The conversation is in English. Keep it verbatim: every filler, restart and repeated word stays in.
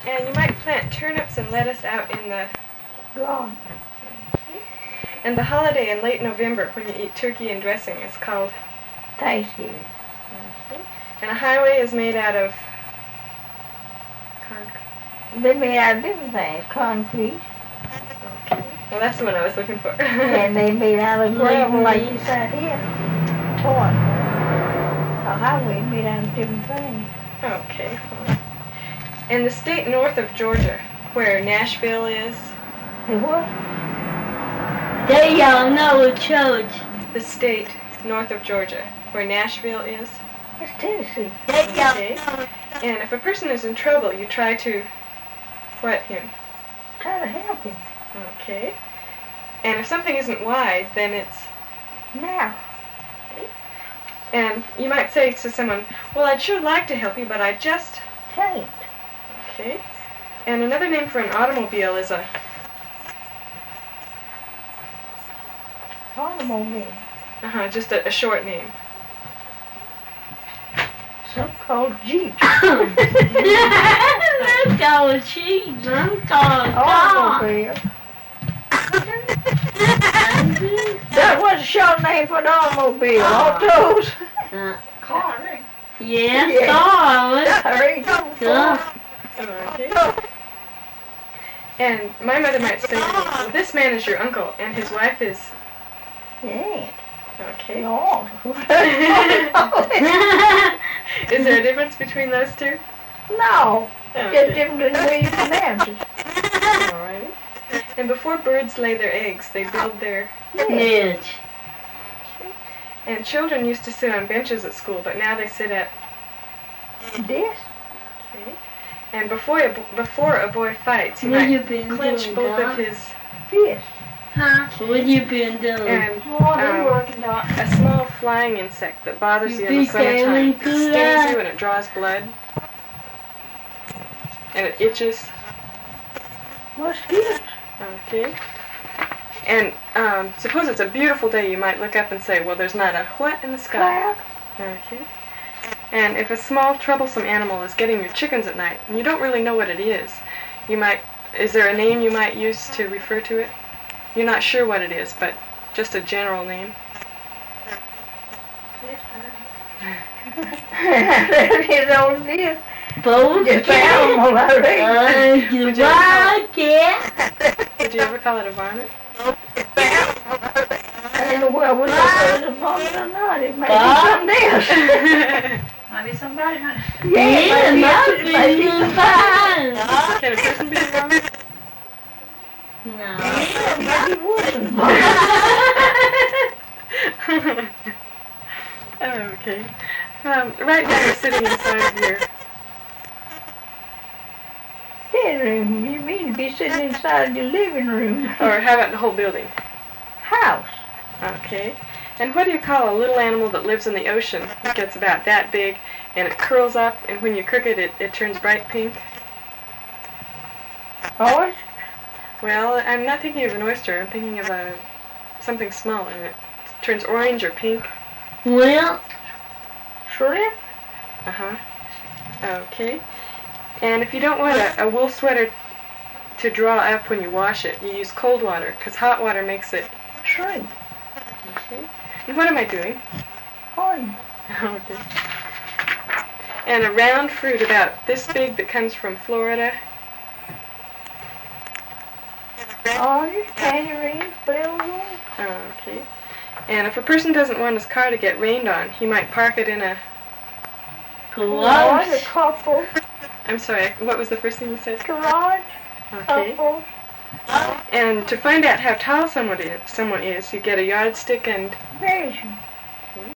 And you might plant turnips and lettuce out in the lawn. And the holiday in late November when you eat turkey and dressing is called Thanksgiving. Okay. And a highway is made out of concrete. They made out of different things. Concrete. Okay. Well, that's the one I was looking for. And they made out of gravel like you said here. Torn. A highway made out of different things. Okay. In the state north of Georgia, where Nashville is. The what? They y'all know a church. The state north of Georgia, where Nashville is. It's Tennessee. They y'all Okay. know. And if a person is in trouble, you try to what him? Try to help him. Okay. And if something isn't wide, then it's Now. And you might say to someone, well, I'd sure like to help you, but I just... Can't. Okay. And another name for an automobile is a... Automobile. Uh-huh, just a, a short name. Some called Jeep. Let's go cheese. Let's go car. Automobile. That was a short name for an automobile. Autos. Uh, Car, eh? yeah, Yeah. car. There you go. Good. Okay. And my mother might say to me, well, this man is your uncle, and his wife is... Yeah. Okay. No. Is there a difference between those two? No. Just Okay. different than the way you pronounce it. Alright. And before birds lay their eggs, they build their... Ned. And children used to sit on benches at school, but now they sit at... This? Okay. And before a, before a boy fights, he What you might been clench doing, both Doc? of his... This. Huh? What you been doing? And Oh, they Um, working on. a small flying insect that bothers You you in the be summertime careful, stings good. you and it draws blood. And it itches. Mosquitoes. Okay. And um, suppose it's a beautiful day, you might look up and say, well, there's not a what in the sky. Cloud. Okay. And if a small troublesome animal is getting your chickens at night, and you don't really know what it is, you might, is there a name you might use to refer to it? You're not sure what it is, but just a general name. That is all it is. Both Just an animal, I reckon. Uh, you Would you ever call like it? Would you ever call it a varmint? And well, we don't know if it's a vomit or not. It may be Ah. something else. Might be somebody, honey. Yeah, Yeah, it my might be, it may be business somebody. fine. Can a person be a varmint? No. It may be worse than a vomit. Okay. Um, right now we're sitting inside of your... Bedroom. You mean to be sitting inside your living room? Or how about the whole building? House. Okay. And what do you call a little animal that lives in the ocean? It gets about that big, and it curls up, and when you cook it, it, it turns bright pink. Horse. Well, I'm not thinking of an oyster. I'm thinking of a something smaller, and it turns orange or pink. Well, Shrimp. Uh-huh. Okay. And if you don't want a, a wool sweater to draw up when you wash it, you use cold water, because hot water makes it... Shrimp. Okay. And what am I doing? Corn. Okay. And a round fruit about this big that comes from Florida. Orange. Tangerine. Blueberry. Oh, okay. And if a person doesn't want his car to get rained on, he might park it in a... Garage. A close. couple. I'm sorry, what was the first thing you said? Garage. Okay. Couple. And to find out how tall someone is, someone is, you get a yardstick and... Measure.